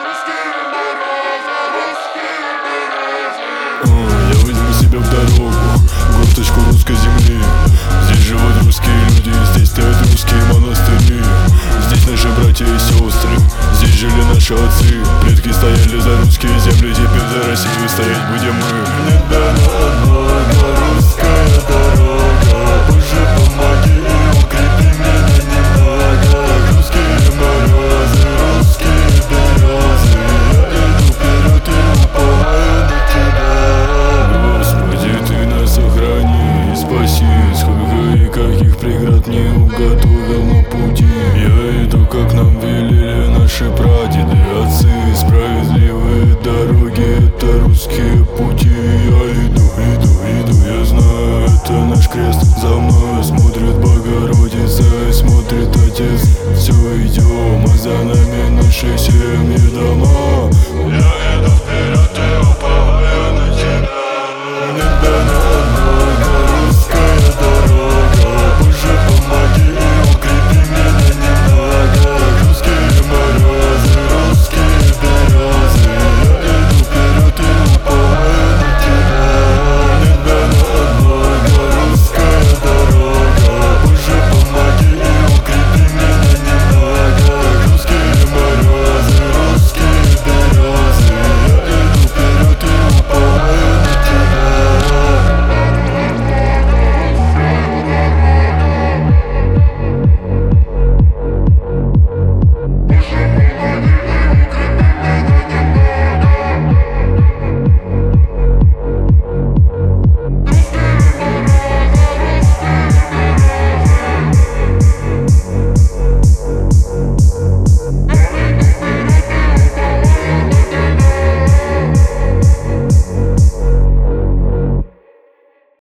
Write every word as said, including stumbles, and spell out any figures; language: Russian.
Я возьму себя в дорогу, горсточку русской земли. Здесь живут русские люди, здесь стоят русские монастыри. Здесь наши братья и сестры, здесь жили наши отцы. Предки стояли за русские земли, теперь за Россию стоять будем мы. Мне дана от Бога русская дорога. Боже, помоги и укрепи меня немного. Русские морозы, русские березы. Я иду вперед и уповаю на тебя. Господи, ты нас сохрани и спаси. Сколько и каких преград не уготовил на пути. Я иду, как нам велели наши прадеды, отцы. Справедливые дороги — это русские пути. Я иду, иду, иду, я знаю, это наш крест. За мной смотрит Богородица и смотрит Отец. Все идем, а за нами наши семьи, дома.